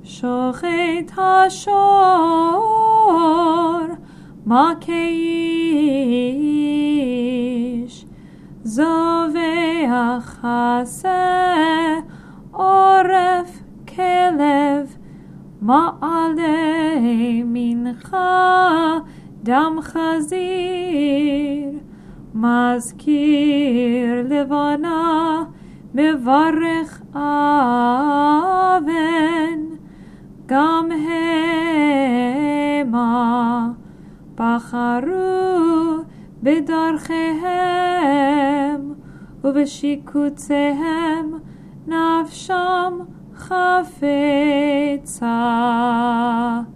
שוחט השור מכה איש, זובח עשה עורף כלב, מעלה מנחה דם חזיר, מזכיר לבנה מברך אבן, גם המה בחרו בדרכיהם, ובשיקוציהם נפשם חפצה.